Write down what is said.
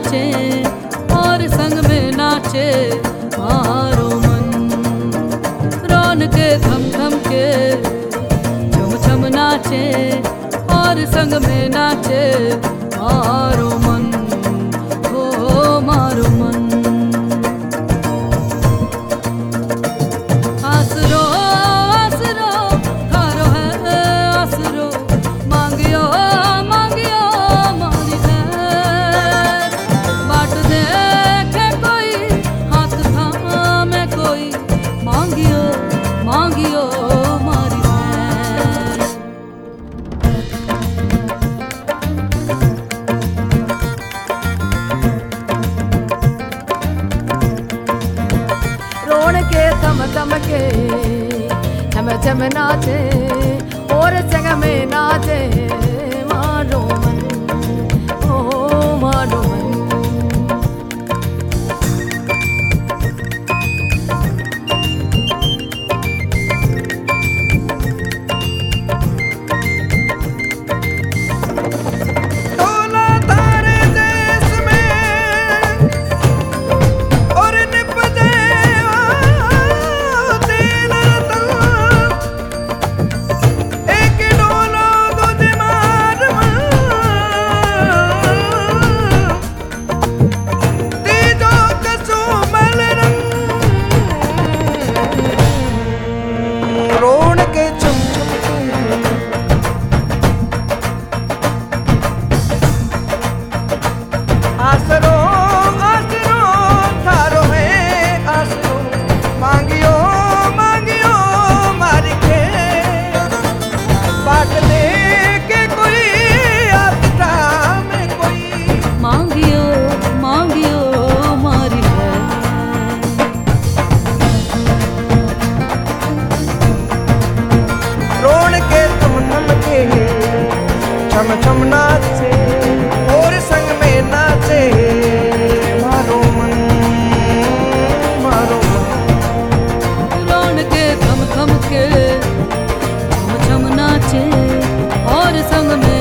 नाचे और संग में नाचे मारो मन। रौन के थम थम के छम छम नाचे और संग में नाचे मारो मन, हो मारो मन। आसरो आसरो थारो है आसरो, मांगियो मांगियो मारी है। बाट देखे कोई हाथ थामे कोई, मांगियो मांगियो मारी है। रोण के थम थम के छम छम नाचे और संग में नाचे मारो मन, ओ मारो मन। आसरो आसरो थारो है आसरो, मांगियो मांगियो मारी के। बाट लेके कोई आता में कोई, मांगियो मांगियो मारी है। रोण के तुम नम के छम छम नाचे और संग में नाचे मारो मन, मारो मन। रौन के थम थम के छम छम नाचे और संग में